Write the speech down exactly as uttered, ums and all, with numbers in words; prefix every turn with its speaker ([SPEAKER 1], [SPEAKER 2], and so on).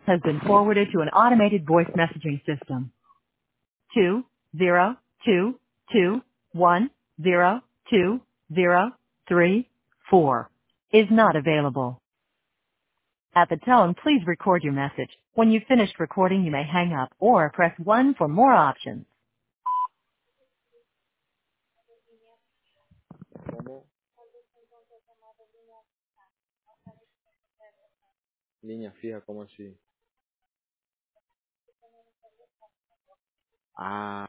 [SPEAKER 1] has been forwarded to an automated voice messaging system. Two zero two two one zero two zero three four is not available. At the tone, please record your message. When you've finished recording, you may hang up or press one for more options.
[SPEAKER 2] ¿Cómo? Línea fija, ¿cómo así? Ah.